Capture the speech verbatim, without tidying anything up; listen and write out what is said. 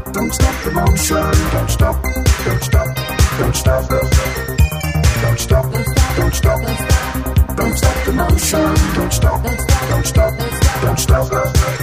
Don't stop the motion. Don't stop. Don't stop. Don't stop. Don't stop. Don't stop. Don't stop the motion. Don't stop. Don't stop. Don't stop.